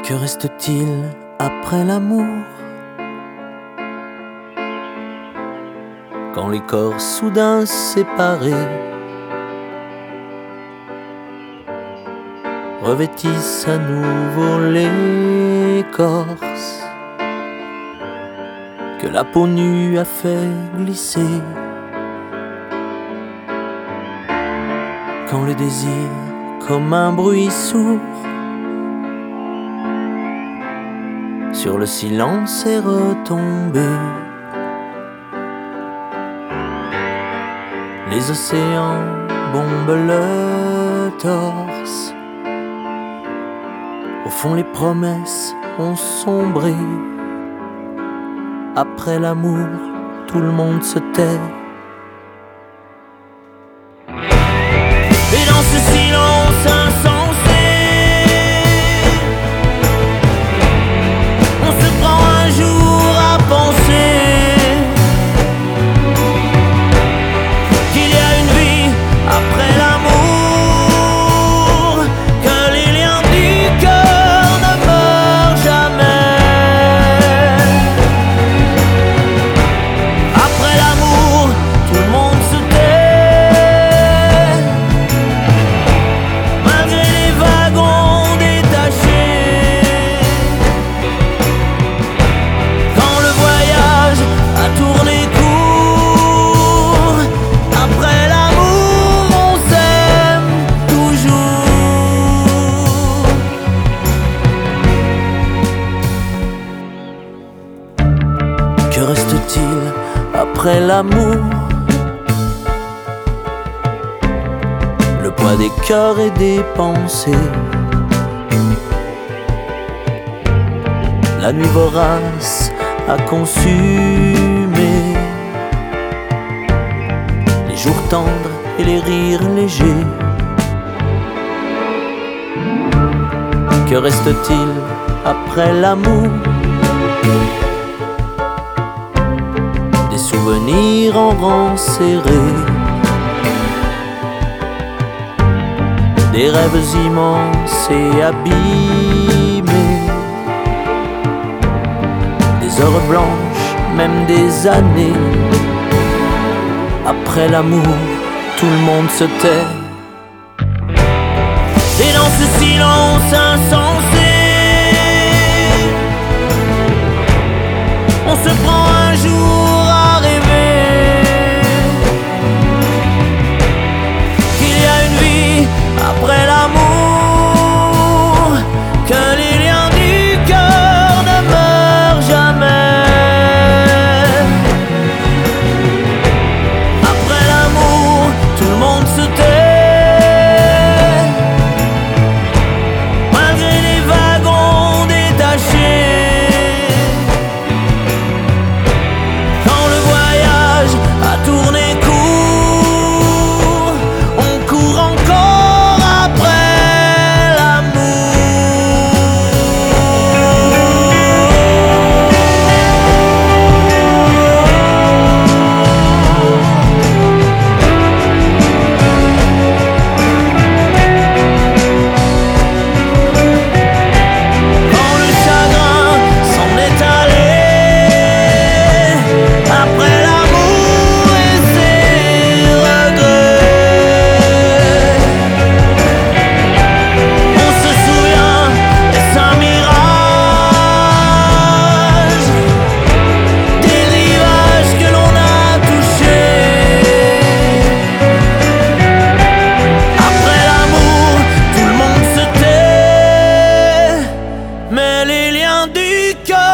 Que reste-t-il après l'amour? Quand les corps soudain séparés revêtissent à nouveau l'écorce que la peau nue a fait glisser. Quand le désir, comme un bruit sourd, sur le silence est retombé. Les océans bombent le torse. Au fond les promesses ont sombré. Après l'amour, tout le monde se tait. Et dans ce silence insensé, on se prend un jour à penser qu'il y a une vie après l'amour, que les liens du cœur ne meurent jamais. Après l'amour, tout le monde se tait, malgré les wagons détachés. Quand le voyage a tourné court, après l'amour, on s'aime toujours. Que reste-t-il après l'amour? Le poids des cœurs et des pensées, la nuit vorace a consumé les jours tendres et les rires légers. Que reste-t-il après l'amour? Des souvenirs en rang serré, des rêves immenses et abîmés, des heures blanches, même des années. Après l'amour, tout le monde se tait. Et dans ce silence insensé, on se prend un jour à rêver qu'il y a une vie après l'amour, que les liens du cœur ne meurent jamais. Après l'amour, tout le monde se tait, malgré les wagons détachés. Quand le voyage a tourné court, on court encore après l'amour. Quand le chagrin s'en est allé, après l'amour et ses regrets, on se souvient, est-ce un mirage, des rivages que l'on a touchés. Après l'amour, tout le monde se tait, mais les liens du cœur